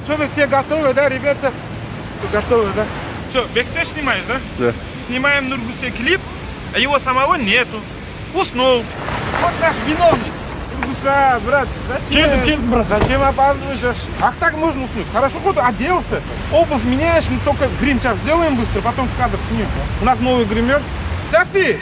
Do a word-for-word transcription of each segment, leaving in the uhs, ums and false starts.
Человек все готовы, да, ребята? Готовы, да? Что, бэкстейдж снимаешь, да? Да. Снимаем Нургусе клип, а его самого нету. Уснул. Вот наш виновник. Нургуса, брат, зачем? Келдім, келдім, брат. Зачем опаздываешь? Как так можно уснуть? Хорошо, хоть оделся. Обувь меняешь, мы только грим час сделаем быстро, потом в кадр снимем. У нас новый гример. Дафи!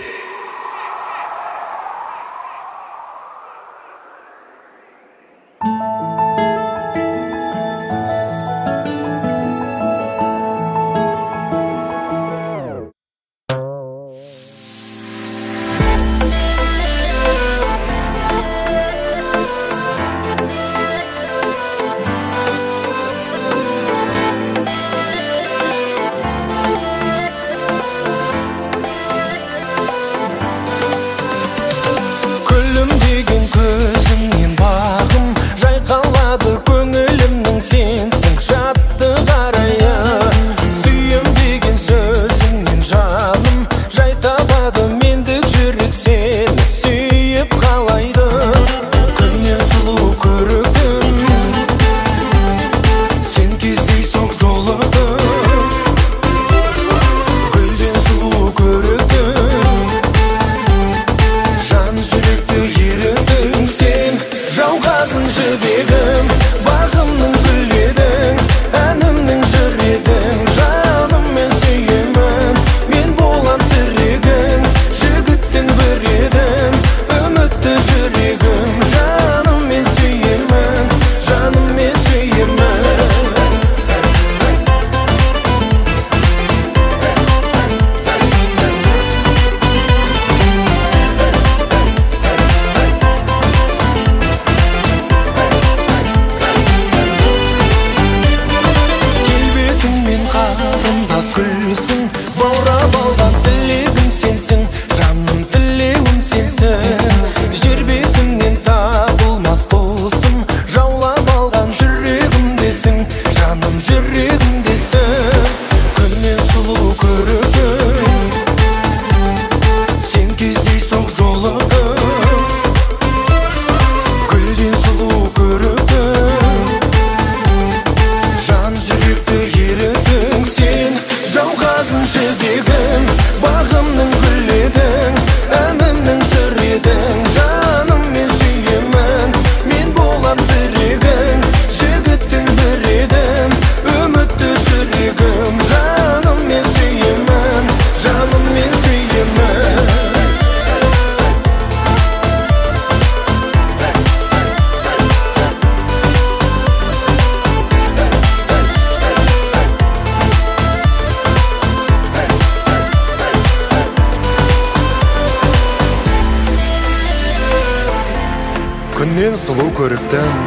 Күннен сұлу көріктім,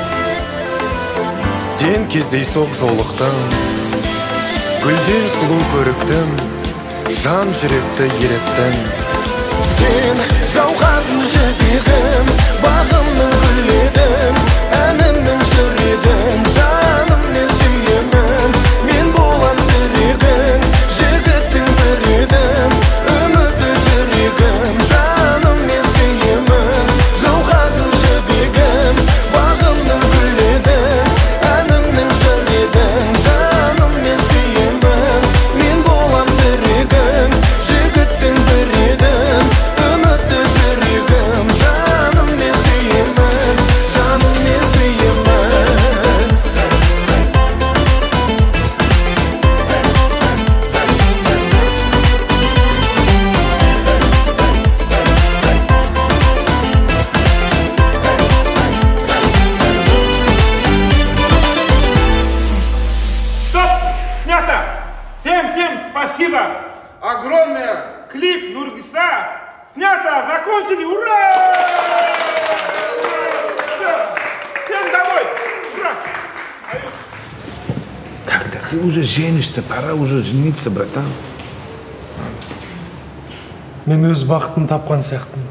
сен кездейсоқ жолықтың. Гүлден сұлу көріктім, жан жүректі ереттің. Сен жауғазын жібегім, бағымның гүл едің, әнімнің жыр едің. Жаным мен сүйемін, мен болам тірегің, жігіттің бір едім, үміті жүрегім. Жаным мен сүйемін, жауғазын жібегім, бағымның гүл едің, әнімнің жыр едің. Жаным мен сүйемін, мен болам тірегің, жігіттің бір едім, үміті жүрегім. Жаным мен сүйемін, жаным мен сүйемін. Стоп! Снято! Всем-всем спасибо! Огромное! Клип Нургиса снято! Закончили! Ура! Всем домой! Ура! Как-то ты уже женишься, пора уже жениться, братан. Мен өз бақытын тапқан сияқтымын.